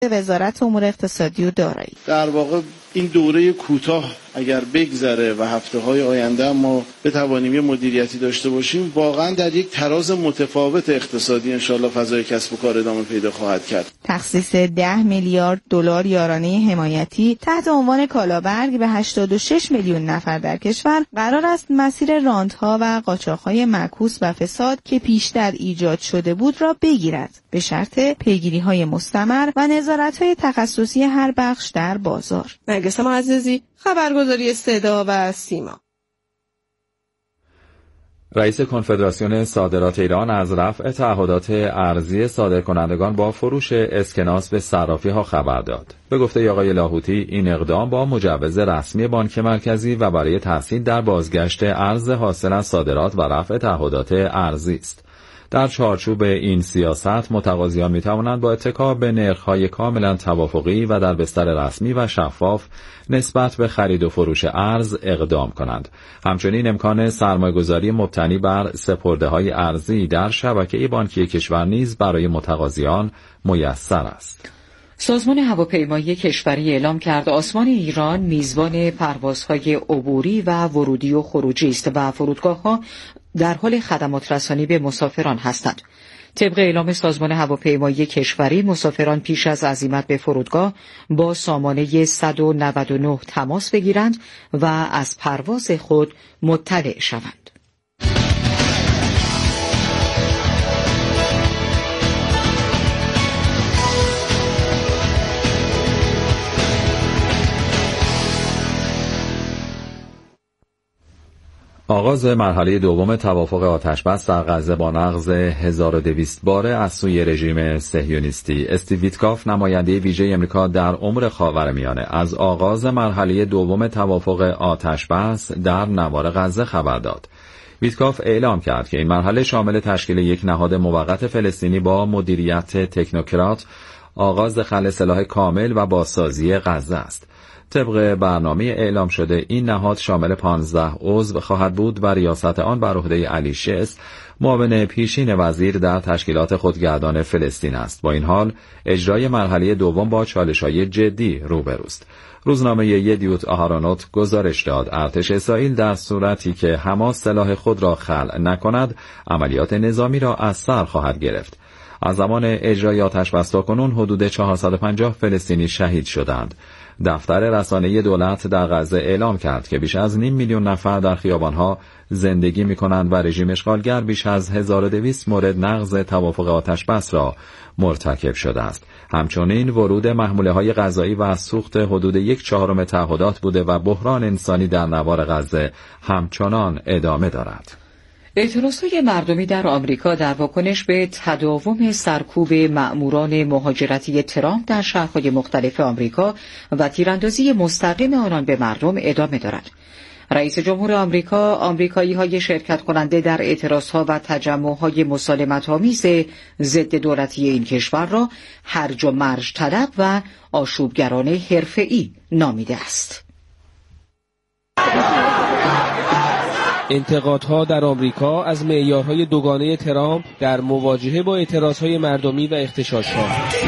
وزارت امور اقتصادی و دارایی. در واقع این دوره کوتاه اگر بگذره و هفته‌های آینده ما بتوانیم یه مدیریتی داشته باشیم، واقعا در یک تراز متفاوت اقتصادی انشالله فضای کسب و کار ادامه پیدا خواهد کرد. تخصیص 10 میلیارد دلار یارانه حمایتی تحت عنوان کالابرگ به 86 میلیون نفر در کشور قرار است مسیر راندها و قاچاق‌های معکوس و فساد که پیشتر ایجاد شده بود را بگیرد، به شرط پیگیری‌های مستمر و نظارت‌های تخصصی هر بخش در بازار. نرگس معززی، خبرگزاری صدا و سیما. رئیس کنفدراسیون صادرات ایران از رفع تعهدات ارزی صادرکنندگان با فروش اسکناس به صرافی‌ها خبر داد. به گفته آقای لاهوتی، این اقدام با مجوز رسمی بانک مرکزی و برای تسهیل در بازگشت ارز حاصل از صادرات و رفع تعهدات ارزی است. در چارچوب این سیاست متقاضیان می‌توانند با اتکا به نرخ‌های کاملا توافقی و در بستر رسمی و شفاف نسبت به خرید و فروش ارز اقدام کنند. همچنین امکان سرمایه‌گذاری مبتنی بر سپرده‌های ارزی در شبکه بانکی کشور نیز برای متقاضیان میسر است. سازمان هواپیمایی کشوری اعلام کرد آسمان ایران میزبان پروازهای عبوری و ورودی و خروجی است و فرودگاه‌ها در حال خدمات رسانی به مسافران هستند. طبق اعلام سازمان هواپیمایی کشوری، مسافران پیش از عزیمت به فرودگاه با سامانه 199 تماس بگیرند و از پرواز خود مطلع شوند. آغاز مرحله دوم توافق آتشبس در غزه با نقض 1200 باره از سوی رژیم صهیونیستی. استیو ویتکاف، نماینده ویژه آمریکا در امور خاورمیانه، از آغاز مرحله دوم توافق آتشبس در نوار غزه خبر داد. ویتکاف اعلام کرد که این مرحله شامل تشکیل یک نهاد موقت فلسطینی با مدیریت تکنوکرات، آغاز خلع سلاح کامل و بازسازی غزه است. طبق برنامه اعلام شده این نهاد شامل 15 عضو خواهد بود و ریاست آن بر عهده علی شس، معاون پیشین وزیر در تشکیلات خودگردان فلسطین است. با این حال اجرای مرحله دوم با چالش‌های جدی روبروست. روزنامه یدیوت آهارونوت گزارش داد ارتش اسرائیل در صورتی که حماس سلاح خود را خلع نکند، عملیات نظامی را از سر خواهد گرفت. از زمان اجرای آتشبس تاکنون حدود 450 فلسطینی شهید شدند. دفتر رسانه‌ای دولت در غزه اعلام کرد که بیش از 5 میلیون نفر در خیابان‌ها زندگی می‌کنند و رژیم اشغالگر بیش از 1200 مورد نقض توافق آتشبس را مرتکب شده است. همچنین ورود محموله‌های غذایی و سوخت حدود 1/4 تعهدات بوده و بحران انسانی در نوار غزه همچنان ادامه دارد. اعتراضهای مردمی در آمریکا در واکنش به تداوم سرکوب مأموران مهاجرتی ترامپ در شهرهای مختلف آمریکا و تیراندازی مستقیم آنان به مردم ادامه دارد. رئیس جمهور آمریکا، آمریکایی‌های شرکت کننده در اعتراضها و تجمع‌های مسالمت‌آمیز ضد دولتی این کشور را هرج و مرج طلب و آشوبگران حرفه‌ای نامیده است. انتقادها در آمریکا از معیارهای دوگانه ترامپ در مواجهه با اعتراضهای مردمی و اغتشاشها.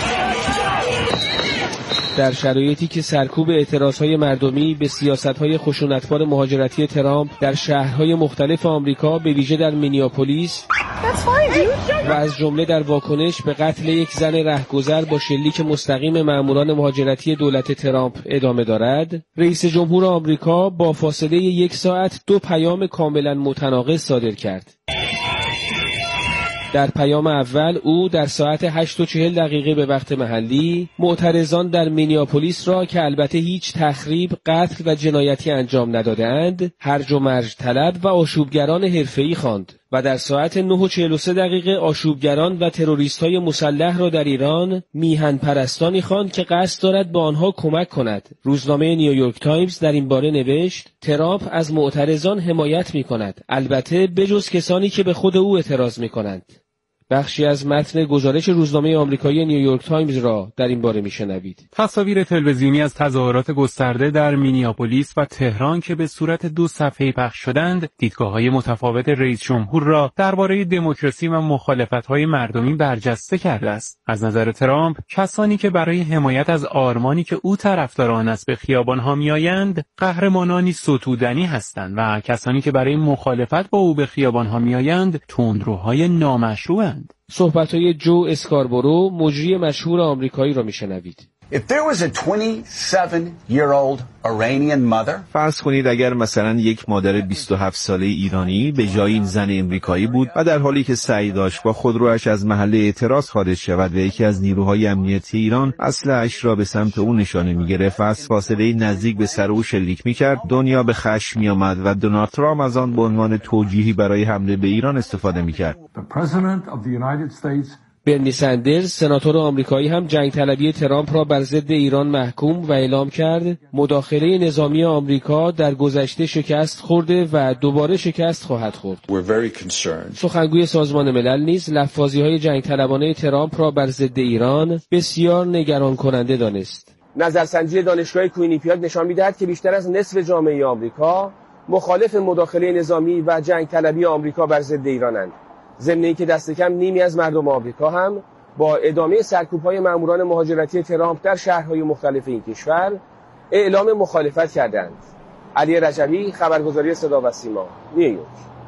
در شرایطی که سرکوب اعتراضهای مردمی به سیاستهای خشونتبار مهاجرتی ترامپ در شهرهای مختلف آمریکا، به ویژه در مینیاپولیس و از جمله در واکنش به قتل یک زن رهگذر با شلیک مستقیم مأموران مهاجرتی دولت ترامپ ادامه دارد، رئیس جمهور آمریکا با فاصله 1 ساعت 2 پیام کاملا متناقض صادر کرد. در پیام اول او در ساعت 8:40 به وقت محلی معترضان در مینیاپولیس را که البته هیچ تخریب، قتل و جنایتی انجام نداده‌اند، هرج و مرج طلب و آشوبگران حرفه‌ای خواند و در ساعت 9:43 آشوبگران و تروریست‌های مسلح را در ایران میهن پرستانی خواند که قصد دارد به آنها کمک کند. روزنامه نیویورک تایمز در این باره نوشت: ترامپ از معترضان حمایت می‌کند، البته بجز کسانی که به خود او اعتراض می‌کنند. بخشی از متن گزارش روزنامه آمریکایی نیویورک تایمز را در این باره میشنوید. تصاویر تلویزیونی از تظاهرات گسترده در مینیاپولیس و تهران که به صورت 2 صفحه‌ای پخش شدند، دیدگاه‌های متفاوت رئیس جمهور را درباره دموکراسی و مخالفت‌های مردمی برجسته کرده است. از نظر ترامپ، کسانی که برای حمایت از آرمانی که او طرفدار آن است به خیابان‌ها می‌آیند، قهرمانانی ستودنی هستند و کسانی که برای مخالفت با او به خیابان‌ها می‌آیند، تندروهای نامشروعند. صحبت‌های جو اسکاربورو، مجری مشهور آمریکایی را میشنوید. فرض کنید اگر مثلا یک مادر 27 ساله ایرانی به جای این زن امریکایی بود و در حالی که سعی داشت با خودرویش از محل اعتراض خارج شود و یکی از نیروهای امنیتی ایران اسلحه‌اش را به سمت او نشانه می‌گرفت و از فاصله نزدیک به سر او شلیک می‌کرد، دنیا به خشم می‌آمد و دونالد ترامپ از آن به عنوان توجیهی برای حمله به ایران استفاده می‌کرد. برنی سندرز، سناتور آمریکایی، هم جنگ طلبی ترامپ را بر ضد ایران محکوم و اعلام کرد مداخله نظامی آمریکا در گذشته شکست خورده و دوباره شکست خواهد خورد. سخنگوی سازمان ملل نیز لفاظی‌های جنگ طلبانه ترامپ را بر ضد ایران بسیار نگران کننده دانست. نظرسنجی دانشگاه کوینیپیاک نشان می‌دهد که بیشتر از نصف جامعه آمریکا مخالف مداخله نظامی و جنگ طلبی آمریکا بر ضد ایرانند. ضمن اینکه دست کم نیمی از مردم آمریکا هم با ادامه سرکوب‌های ماموران مهاجرتی ترامپ در شهرهای مختلف این کشور اعلام مخالفت کردند. علی رجبی، خبرگزاری صدا و سیما، نیویورک.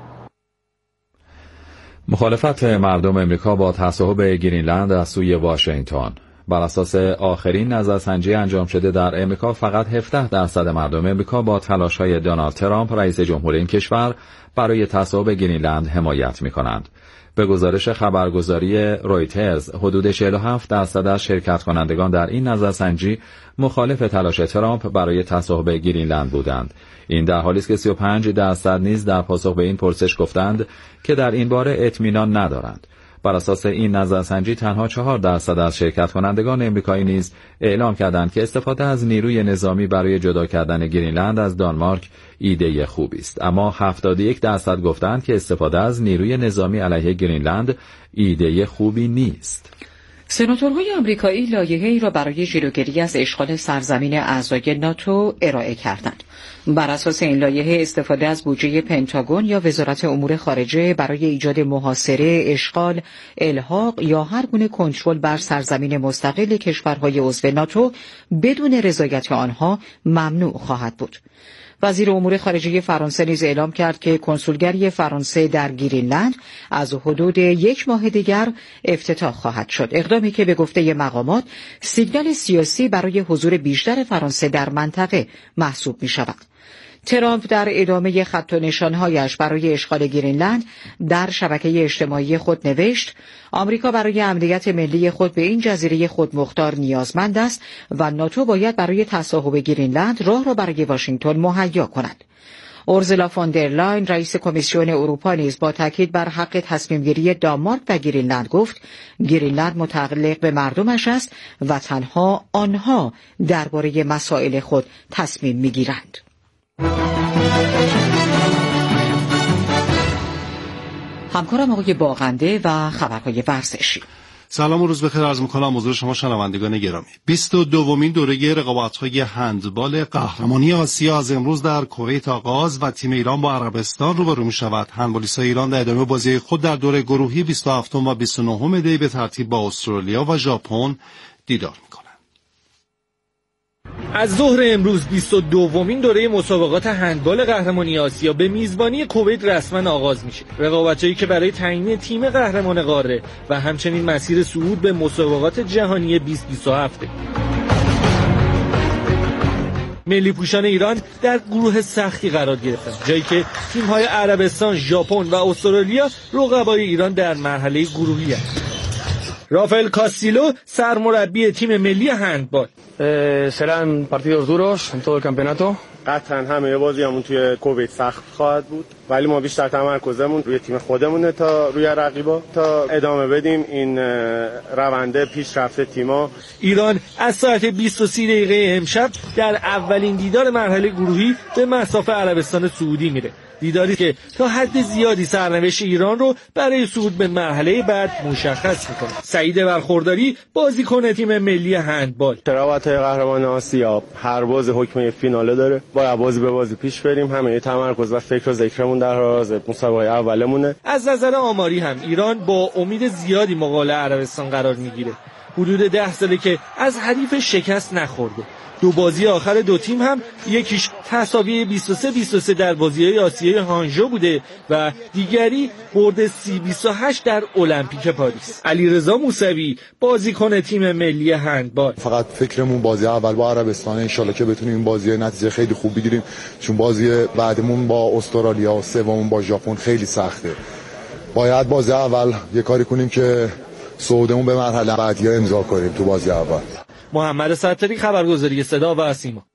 مخالفت مردم امریکا با تصاحب گرینلند از سوی واشنگتن. بر اساس آخرین نظرسنجی انجام شده در امریکا، فقط 17% مردم امریکا با تلاش‌های دونالد ترامپ رئیس جمهور این کشور برای تصاحب گرینلند حمایت می‌کنند. به گزارش خبرگزاری رویترز، حدود 47% از شرکت کنندگان در این نظرسنجی مخالف تلاش ترامپ برای تصاحب گرینلند بودند. این در حالی است که 35% نیز در پاسخ به این پرسش گفتند که در این باره اطمینان ندارند. بر اساس این نظرسنجی تنها 4% از شرکت کنندگان امریکایی نیز اعلام کردند که استفاده از نیروی نظامی برای جدا کردن گرینلند از دانمارک ایده خوبی است، اما 71% گفتند که استفاده از نیروی نظامی علیه گرینلند ایده خوبی نیست. سناتورهای آمریکایی لایحه‌ای را برای جلوگیری از اشغال سرزمین اعضای ناتو ارائه کردند. بر اساس این لایحه استفاده از بودجه پنتاگون یا وزارت امور خارجه برای ایجاد محاصره، اشغال، الحاق یا هر گونه کنترل بر سرزمین مستقل کشورهای عضو ناتو بدون رضایت آنها ممنوع خواهد بود. وزیر امور خارجه فرانسه نیز اعلام کرد که کنسولگری فرانسه در گرینلند از حدود 1 ماه دیگر افتتاح خواهد شد، اقدامی که به گفته مقامات سیگنال سیاسی برای حضور بیشتر فرانسه در منطقه محسوب می شود. ترامپ در ادامه خط و نشانهایش برای اشغال گرینلند در شبکه اجتماعی خود نوشت: آمریکا برای امنیت ملی خود به این جزیره خودمختار نیازمند است و ناتو باید برای تصاحب گرینلند راه را برای واشنگتن مهیا کند. اورزولا فون در لاین، رئیس کمیسیون اروپا، نیز با تاکید بر حق تصمیم‌گیری دانمارک و گرینلند گفت گرینلند متعلق به مردمش است و تنها آنها درباره مسائل خود تصمیم می‌گیرند. همکارم آقای باغنده و خبرهای ورزشی. سلام و روز بخیر عرض می‌کنم حضور شما شنوندگان گرامی. 22مین دوره رقابت‌های هندبال قهرمانی آسیا از امروز در کویت آغاز و تیم ایران با عربستان روبرو می‌شود. هندبالیست‌های ایران در ادامه بازی خود در دوره گروهی 27 و 29 دی به ترتیب با استرالیا و ژاپن دیدار می‌کنند. از ظهر امروز 22مین دوره مسابقات هندبال قهرمانی آسیا به میزبانی کویت رسما آغاز میشه. رقابت‌هایی که برای تعیین تیم قهرمان قاره و همچنین مسیر صعود به مسابقات جهانی 2027. ملی پوشان ایران در گروه سختی قرار گرفتند، جایی که تیم‌های عربستان، ژاپن و استرالیا رقبای ایران در مرحله گروهی هستند. رافائل کاستیلو، سرمربی تیم ملی هندبال: serán partidos duros en todo el campeonato. قطعا همه بازی همون توی کویت سخت خواهد بود، ولی ما بیشتر تمرکزمون روی تیم خودمونه تا روی رقیبا تا ادامه بدیم این رونده پیشرفت تیم‌ها. ایران از ساعت 23 دقیقه امشب در اولین دیدار مرحله گروهی به مصاف عربستان سعودی میره. دیداری که تا حد زیادی سرنوشت ایران رو برای صعود به مرحله بعد مشخص میکنه. سعید برخورداری بازیکن تیم ملی هندبال: رقابت‌های قهرمان آسیا هر باز حکم فیناله داره، باید بازی به بازی پیش بریم، همه تمرکز و فکر و ذکرمون در حال مسابقه اولمونه. از نظر آماری هم ایران با امید زیادی مقابل عربستان قرار میگیره. حدود 10 ساله که از حریف شکست نخورده. دو بازی آخر دو تیم هم یکیش تساوی 23-23 در بازی‌های آسیای هانژو بوده و دیگری برد 30-28 در المپیک پاریس. علیرضا موسوی بازیکن تیم ملی هندبال: فقط فکرمون بازی اول با عربستان، ان شاءالله که بتونیم این بازی نتیجه خیلی خوب بگیریم، چون بازی بعدمون با استرالیا و سوممون با ژاپن خیلی سخته. باید بازی اول یه کاری کنیم که صعودمون به مرحله بعدی امضا کنیم تو بازی اول. محمد ستاری، خبرگزاری صدا و سیما.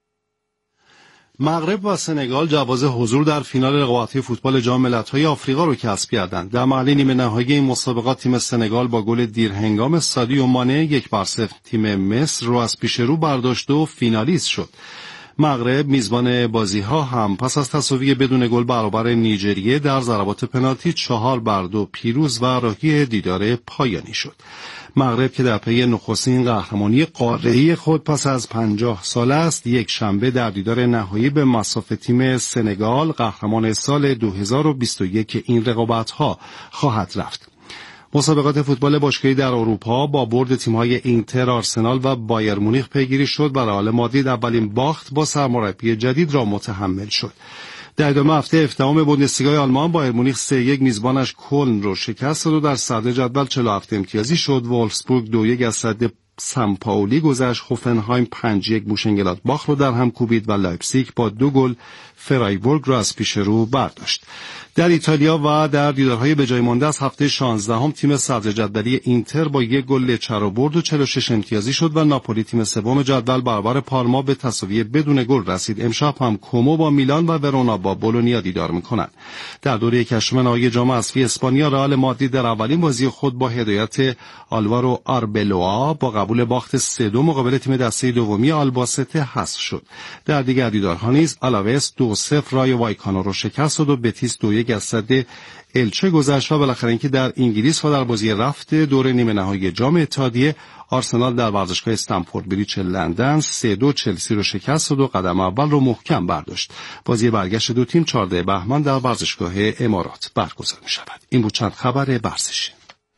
مغرب و سنگال جواز حضور در فینال رقابت‌های فوتبال جام ملت‌های آفریقا رو کسب کردند. در مرحله نیمه نهایی این مسابقات تیم سنگال با گل دیرهنگام سادیو مانه 1-0 تیم مصر رو از پیش رو برداشت و فینالیست شد. مغرب میزبان بازی‌ها هم پس از تساوی بدون گل برابر نیجریه در ضربات پنالتی 4-2 پیروز و راهی دیدار پایانی شد. مغرب که در پی نخستین قهرمانی قاره‌ای خود پس از 50 سال است، یک شنبه در دیدار نهایی به مصاف تیم سنگال قهرمان سال 2021 این رقابت‌ها خواهد رفت. مسابقات فوتبال باشگاهی در اروپا با برد تیم‌های اینتر، آرسنال و بایر مونیخ پیگیری شد و رئال مادرید اولین باخت با سرمربی جدید را متحمل شد. در ادامه هفته هفتم بوندسلیگای آلمان بایر مونیخ 3-1 میزبانش کلن رو شکست داد و در صدر جدول 47 امتیازی شد. وولفسبورگ 2-1 از صد سمپائولی گذشت. هوفنهایم 5-1 موشنگلادباخ رو در هم کوبید و لایپزیگ با 2 گل فرایبورگ را از پیش رو برداشت. در ایتالیا و در دیدارهای به جای مانده از هفته 16 تیم صدر جدولی اینتر با 1 گل لچه رو برد و 46 امتیازی شد و ناپولی تیم سوم جدول برابر پارما به تساوی بدون گل رسید. امشب هم کومو با میلان و ورونا با بولونیا دیدار می‌کنند. در دوره هشتم نهایی جام حذفی اسپانیا رئال مادرید در اولین بازی خود با هدایت آلوارو آربلوآ با قبول باخت 3-2 مقابل تیم دسته دومی آلباسته حذف شد. در دیگر دیدارها نیز آلاوس 2-0 رای وایکانو رو شکست داد و بتیس 2-1 از صد الچه گذشت و بالاخره اینکه در انگلیس و در بازی رفت دور نیمه نهایی جام اتحادیه آرسنال در ورزشگاه استنفورد بریج لندن 3-2 چلسی رو شکست داد و قدم اول رو محکم برداشت. بازی برگشت دو تیم 14 بهمن در ورزشگاه امارات برگزار می شود. این بود چند خبر ورزشی.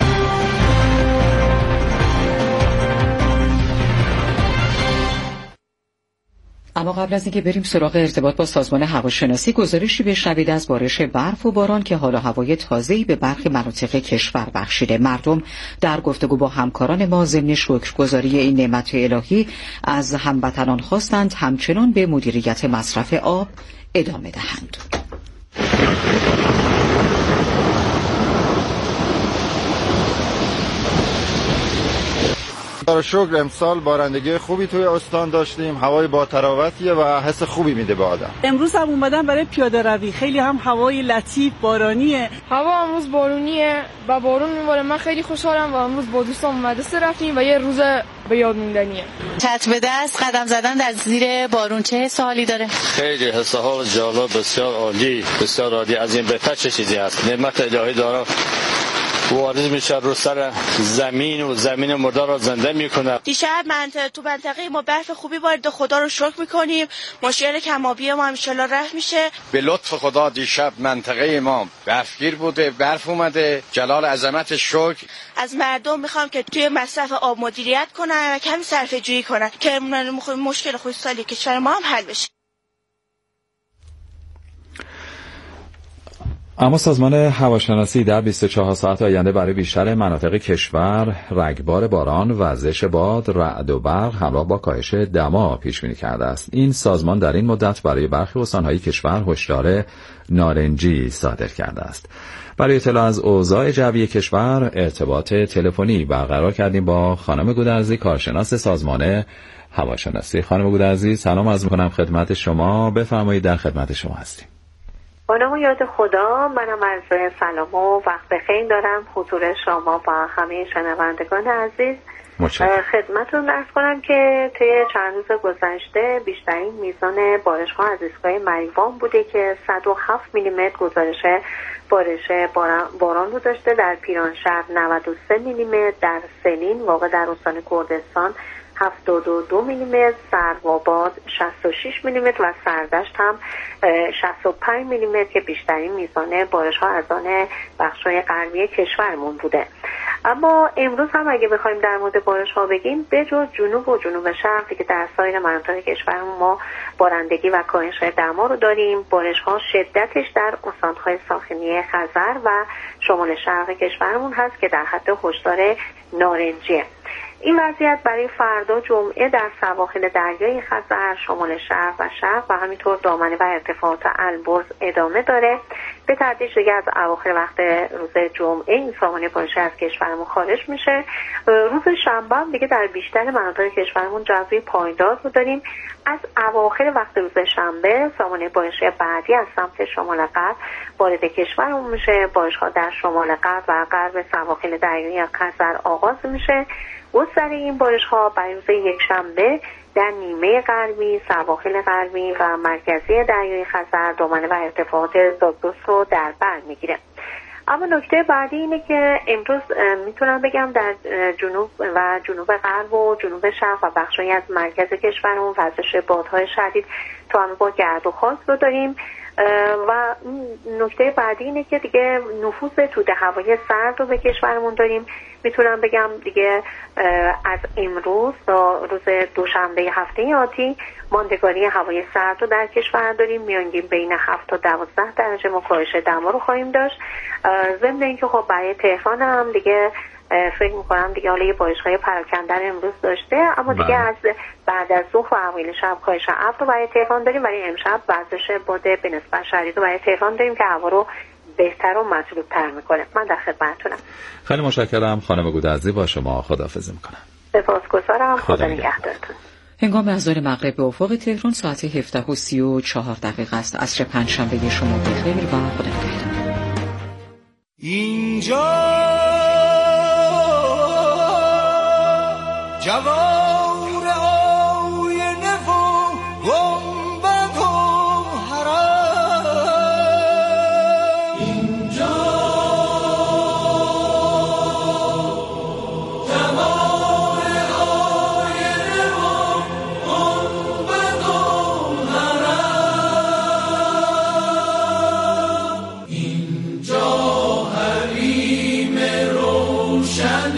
اما قبل از اینکه بریم سراغ ارتباط با سازمان هواشناسی، گزارشی بشنوید از بارش برف و باران که حال و هوای تازه‌ای به برخی مناطق کشور بخشیده. مردم در گفتگو با همکاران ما ضمن شکرگزاری این نعمت الهی از هموطنان خواستند همچنان به مدیریت مصرف آب ادامه دهند. خدا شکر امسال بارندگی خوبی توی استان داشتیم، هوای با تراوتیه و حس خوبی میده به آدم. امروز هم اومدم برای پیاده روی، خیلی هم هوای لطیف بارانیه. هوا امروز بارونیه و بارون میباره. من خیلی خوشحالم و امروز با دوستام مدرسه رفتیم و یه روز به یاد موندنیه. چتر به دست قدم زدن در زیر بارون چه حس حالی داره؟ خیلی حس حال جالب، بسیار عالی، بسیار عالی. از این بهتر چه چیزی هست؟ نعمت الهی داره وارد میشه رو سر زمین و زمین مردار را زنده میکنه. دیشب تو منطقه ما برف خوبی وارد، خدا رو شکر میکنیم. مشکل کمابی ما ان شاءالله رفع میشه. به لطف خدا دیشب منطقه ما برفگیر بوده، برف اومده، جلال عظمت شکر. از مردم میخوام که توی مصرف آب مدیریت کنن و کمی صرفه جویی کنن که مشکل خصوصی کشور ما هم حل بشه. اما سازمان هواشناسی در 24 ساعت آینده برای بیشتر مناطق کشور رگبار باران، وزش باد، رعد و برق همراه با کاهش دما پیش بینی کرده است. این سازمان در این مدت برای برخی استان‌های کشور هشدار نارنجی صادر کرده است. برای اطلاع از اوضاع جوی کشور ارتباط تلفنی برقرار کردیم با خانم گودرزی، کارشناس سازمان هواشناسی. خانم گودرزی سلام عرض می‌کنم خدمت شما، بفرمایید در خدمت شما هستیم. با نام و یاد خدا، منم عرض سلام و وقت بخیر دارم حضور شما و همه شنوندگان عزیز. خدمتتون عرض کنم که طی چند روز گذشته بیشترین میزان بارش‌ها از ایستگاه مریوان بوده که 107 میلیمتر گزارش بارش باران رو داشته. در پیرانشهر 93 میلیمتر، در سلین واقع در استان کردستان 72 میلیمتر، سروآباد 66 میلیمتر و سردشت هم 65 میلیمتر که بیشترین میزان بارش‌ها از آن بخش‌های غربی کشورمون بوده. اما امروز هم اگه بخوایم در مورد بارش‌ها بگیم، به جز جنوب و جنوب شرق که در سایر مناطق کشورمون ما بارندگی و کاهش دما رو داریم، بارش‌ها شدتش در استان‌های ساحلی خزر و شمال شرق کشورمون هست که در حد هشدار نارنجیه. این وضعیت برای فردا جمعه در سواحل دریای خزر، شمال شرق و شرق و همینطور دامنه و ارتفاعات البرز ادامه داره. به تدریج دیگه از اواخر وقت روز جمعه این سامانه بارشی از کشورمون خارج میشه. روز شنبه هم دیگه در بیشتر مناطق کشورمون جوی پایدار رو داریم. از اواخر وقت روز شنبه سامانه بارشی بعدی از سمت شمال غرب وارد کشورمون میشه. بارش‌ها در شمال غرب و غرب سواحل دریایی خزر آغاز میشه. گستره این بارش‌ها برای روز یکشنبه در نیمه غربی، سواحل غربی و مرکزی دریای خزر، دامنه و ارتفاعات زاگرس رو در بر میگیره. اما نکته بعدی اینه که امروز میتونم بگم در جنوب و جنوب غرب و جنوب شرق و بخشایی از مرکز کشورمون وزش بادهای شدید تا هم با گرد و خاک رو داریم. و نکته بعدی اینه که دیگه نفوذ توده هوای سرد رو به کشورمون داریم. میتونم بگم دیگه از امروز تا روز دوشنبه هفته آتی ماندگاری هوای سرد رو در کشور داریم. میانگین بین 7 تا 12 درجه ما کاهش دما رو خواهیم داشت. ضمن اینکه خب برای تهران هم دیگه فکر میکنم دیگه حالا یه بارش‌های پراکنده امروز داشته، اما دیگه از بعد از ظهر و اوایل شب کاهش ابر رو برای تهران داریم. برای امشب وزش باد به نسبت شدید رو برای تهران داریم که هوا رو بهتر و مطلوب‌تر میکنه. من در خدمتتونم. خیلی مشکرم خانم گودرزی، با شما خداحافظی میکنم. سپاسگزارم. خدا نگهدارتون. هنگام اذان مغرب به افق تهران ساعت 17:34 است. عصر پنجشنبه شما بخیر و خدا نگهدار. اینجا جوار آینه و گنبد و حرم، اینجا جوار آینه و گنبد و حرم، اینجا حریم روشن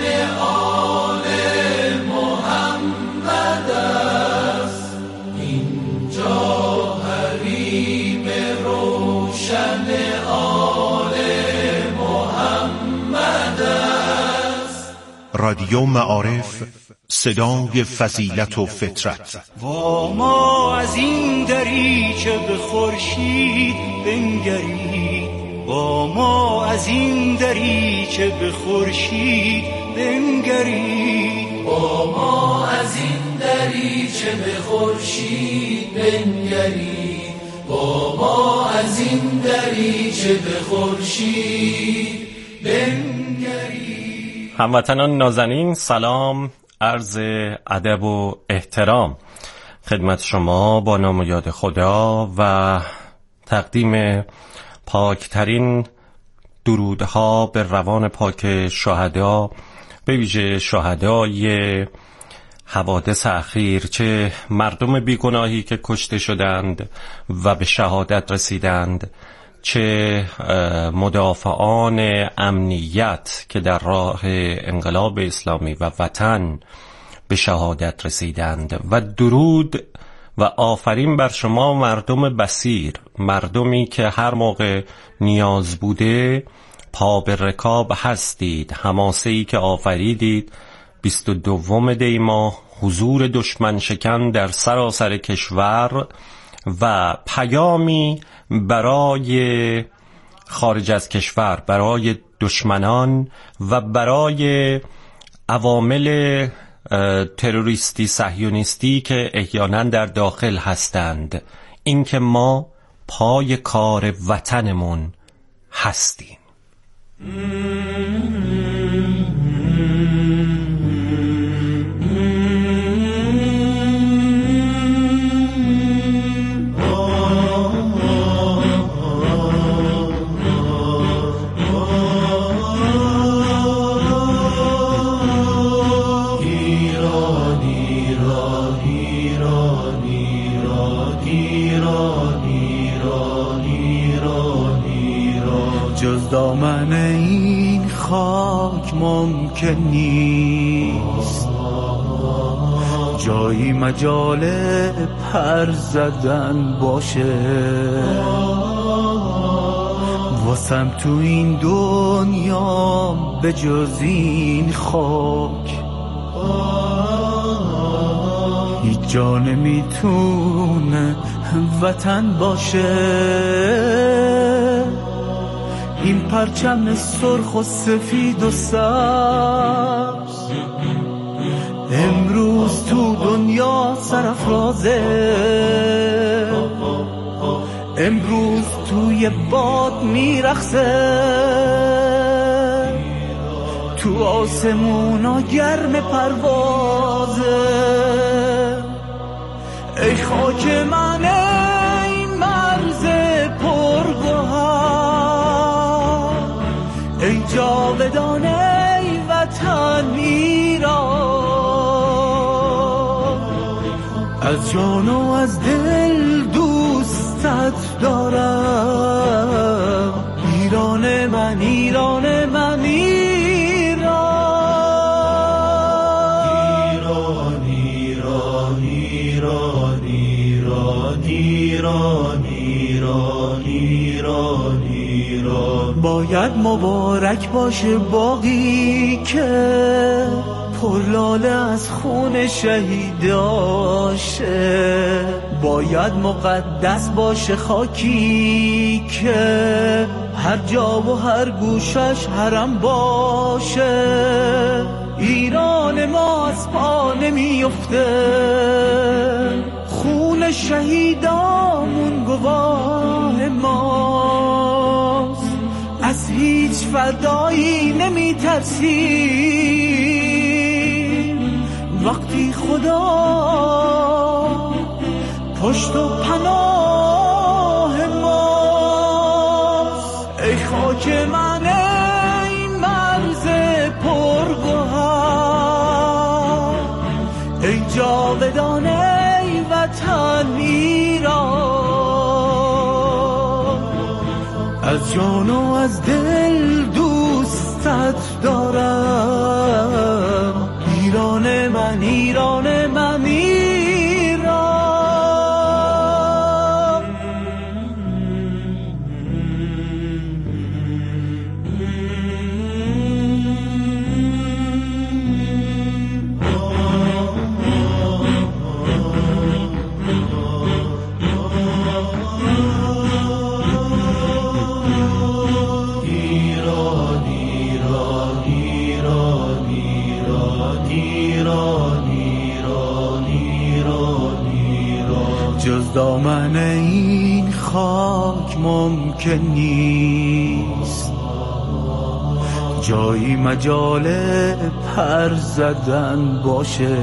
رادیو معارف، صدای فضیلت و فطرت. و ما از این دریچه به خورشید بنگرید، و ما از این دریچه به خورشید بنگرید، و ما از این دریچه به خورشید بنگرید، و ما از این دریچه به خورشید بنگرید. هموطنان نازنین، سلام، عرض ادب و احترام خدمت شما با نام و یاد خدا و تقدیم پاکترین درودها به روان پاک شهدا، به ویژه شهدای حوادث اخیر، چه مردم بیگناهی که کشته شدند و به شهادت رسیدند، چه مدافعان امنیت که در راه انقلاب اسلامی و وطن به شهادت رسیدند. و درود و آفرین بر شما مردم بصیر، مردمی که هر موقع نیاز بوده پا به رکاب هستید. حماسه‌ای که آفریدید 22 دی ماه، حضور دشمن شکن در سراسر کشور و پیامی برای خارج از کشور، برای دشمنان و برای عوامل تروریستی صهیونیستی که احیانا در داخل هستند، اینکه ما پای کار وطنمون هستیم. ایران ایران ایران ایران ایران ایران جز دامن این خاک ممکن نیست جایی مجال پر زدن باشه واسم تو این دنیا به جز این خاک هیچ جا نمیتونه وطن باشه این پرچم سرخ و سفید و سبز امروز تو دنیا سرافرازه امروز توی باد میرقصه تو آسمونا گرم پروازه ای خاک من ای مرز پرگوهر ای جاودان ای وطن ایران از جان و از دل دوستت دارم ایران من ایران من ایران ایران ایران ایران باید مبارک باشه باقی که پرلاله از خون شهیداشه باید مقدس باشه خاکی که هر جا و هر گوشش حرم باشه ایران ما از پا نمیفته خون شهیدامون گواه ماست از هیچ فدایی نمیترسیم وقتی خدا پشت و پناه ماست ای خاک من ای مرز پرگوهر ای جاودان ای وطن ایران از جان و از دل دوستت دارم ایران من ایران من جز دامن این خاک ممکن نیست جایی مجال پر زدن باشه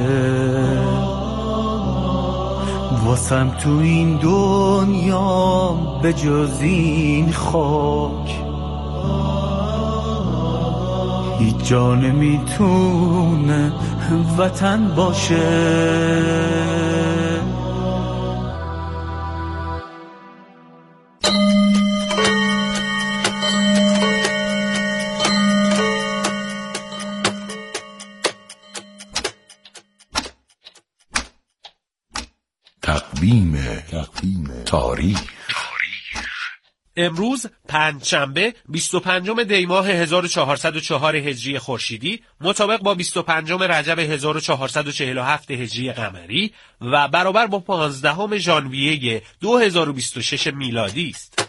واسم تو این دنیا به جز این خاک هیچ جا نمیتونه وطن باشه تقویم تاریخ امروز پنجشنبه 25 دی ماه 1404 هجری خورشیدی مطابق با 25 رجب 1447 هجری قمری و برابر با 15 ژانویه 2026 میلادی است.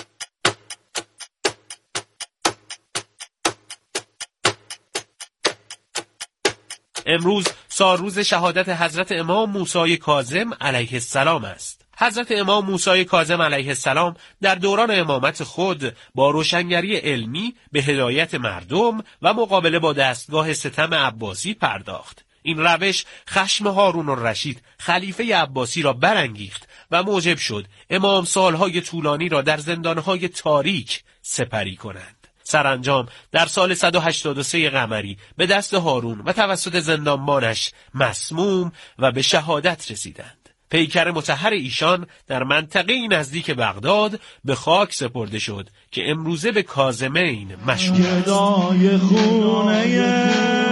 امروز سالروز شهادت حضرت امام موسی کاظم علیه السلام است. حضرت امام موسی کاظم علیه السلام در دوران امامت خود با روشنگری علمی به هدایت مردم و مقابله با دستگاه ستم عباسی پرداخت. این روش خشم هارون الرشید خلیفه عباسی را برانگیخت و موجب شد امام سالهای طولانی را در زندانهای تاریک سپری کنند. سرانجام در سال 183 قمری به دست هارون و توسط زندانبانش مسموم و به شهادت رسیدند. پیکر مطهر ایشان در منطقه نزدیک بغداد به خاک سپرده شد که امروزه به کاظمین مشهور است. گدای خونه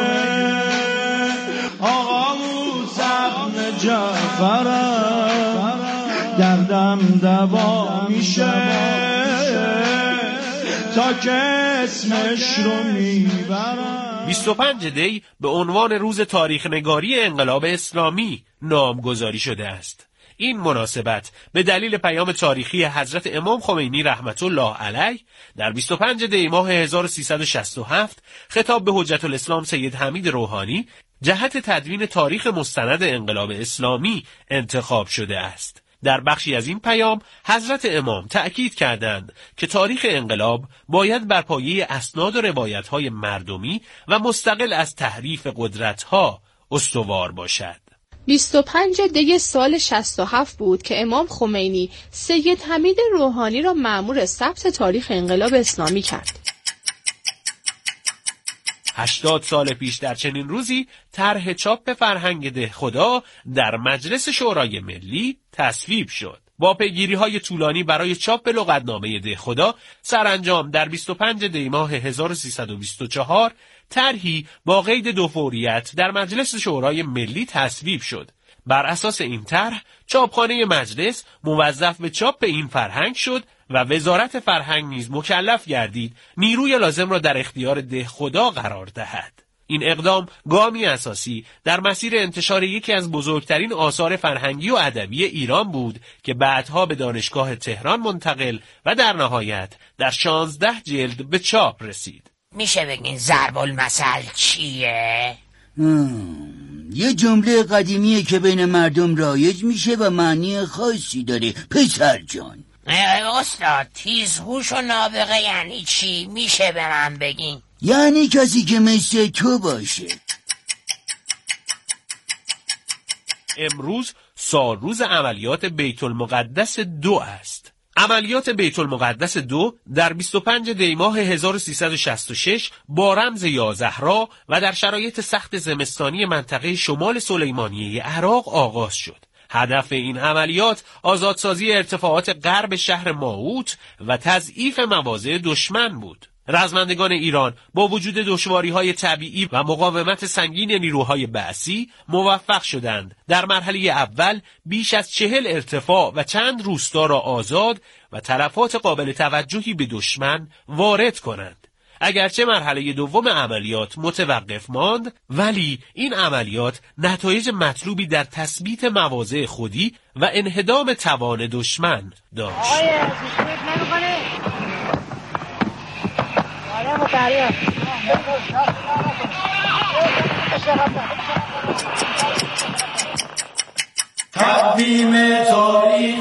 آقا موسی بن جعفرم دردم دوا میشه تا که اسمش رو میبرم. 25 دی به عنوان روز تاریخ نگاری انقلاب اسلامی نامگذاری شده است. این مناسبت به دلیل پیام تاریخی حضرت امام خمینی رحمت الله علیه در 25 دی ماه 1367 خطاب به حجت الاسلام سید حمید روحانی جهت تدوین تاریخ مستند انقلاب اسلامی انتخاب شده است. در بخشی از این پیام حضرت امام تأکید کردند که تاریخ انقلاب باید بر پایه اسناد و روایت‌های مردمی و مستقل از تحریف قدرت‌ها استوار باشد. 25 دی سال 67 بود که امام خمینی سید حمید روحانی را مأمور ثبت تاریخ انقلاب اسلامی کرد. 80 سال پیش در چنین روزی طرح چاپ فرهنگ دهخدا در مجلس شورای ملی تصویب شد. با پیگیری‌های طولانی برای چاپ لغتنامه دهخدا سرانجام در 25 دی ماه 1324 طرحی با قید 2 فوریت در مجلس شورای ملی تصویب شد. بر اساس این طرح چاپخانه مجلس موظف به چاپ این فرهنگ شد و وزارت فرهنگ نیز مکلف گردید نیروی لازم را در اختیار دهخدا قرار دهد. این اقدام گامی اساسی در مسیر انتشار یکی از بزرگترین آثار فرهنگی و ادبی ایران بود که بعدها به دانشگاه تهران منتقل و در نهایت در 16 جلد به چاپ رسید. میشه بگین ضرب المثل چیه؟ یه جمله قدیمیه که بین مردم رایج میشه و معنی خاصی داره پسر جان. استاد تیزهوش و نابغه یعنی چی؟ میشه به من بگین؟ یعنی کسی که مثل تو باشه. امروز سالروز عملیات بیت المقدس 2 است. عملیات بیت المقدس 2 در 25 دی ماه 1366 با رمز یازهرا و در شرایط سخت زمستانی منطقه شمال سلیمانیه عراق آغاز شد. هدف این عملیات آزادسازی ارتفاعات غرب شهر ماوت و تضعیف مواضع دشمن بود. رزمندگان ایران با وجود دشواری‌های طبیعی و مقاومت سنگین نیروهای بعثی موفق شدند در مرحله اول بیش از 40 ارتفاع و چند روستا را آزاد و تلفات قابل توجهی به دشمن وارد کنند. اگرچه مرحله دوم عملیات متوقف ماند، ولی این عملیات نتایج مطلوبی در تثبیت مواضع خودی و انهدام توان دشمن داشت. تقویم تاریخ.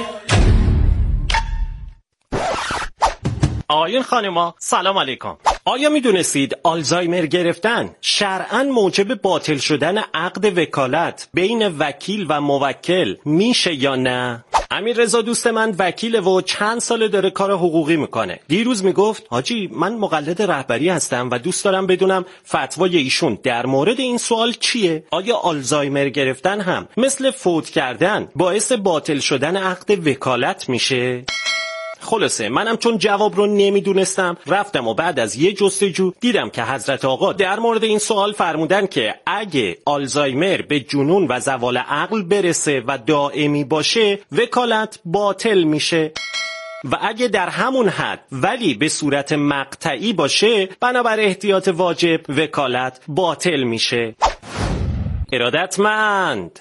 آقایون خانما سلام علیکم. آیا میدونستید آلزایمر گرفتن شرعاً موجب باطل شدن عقد وکالت بین وکیل و موکل میشه یا نه؟ امیر رضا دوست من وکیله و چند ساله داره کار حقوقی میکنه. دیروز میگفت حاجی من مقلد رهبری هستم و دوست دارم بدونم فتوای ایشون در مورد این سوال چیه؟ آیا آلزایمر گرفتن هم مثل فوت کردن باعث باطل شدن عقد وکالت میشه؟ خلاصه منم چون جواب رو نمیدونستم رفتم و بعد از یه جستجو دیدم که حضرت آقا در مورد این سوال فرمودن که اگه آلزایمر به جنون و زوال عقل برسه و دائمی باشه وکالت باطل میشه و اگه در همون حد ولی به صورت مقطعی باشه بنابر احتیاط واجب وکالت باطل میشه. ارادتمند.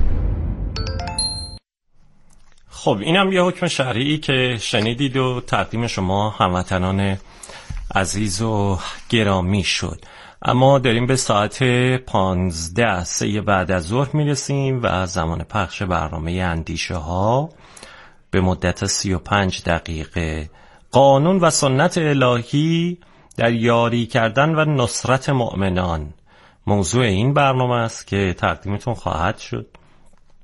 خب اینم یه حکم شرعی که شنیدید و تقدیم شما هموطنان عزیز و گرامی شد. اما داریم به ساعت 15 بعد از ظهر میرسیم و زمان پخش برنامه اندیشه ها به مدت 35 دقیقه. قانون و سنت الهی در یاری کردن و نصرت مؤمنان موضوع این برنامه است که تقدیمتون خواهد شد.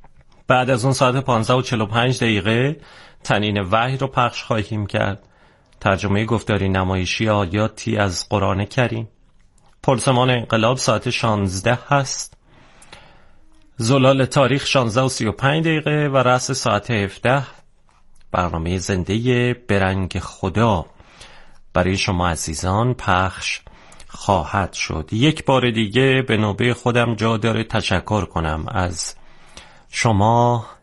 بعد از اون ساعت 15:45 تنین وحی رو پخش خواهیم کرد ترجمه گفتاری نمایشی آیاتی از قرآن کریم. پرسمان انقلاب ساعت 16 هست. زلال تاریخ 16:35 و رأس ساعت 17. برنامه زنده برنگ خدا برای شما عزیزان پخش خواهد شد. یک بار دیگه به نوبه خودم جا داره تشکر کنم از شما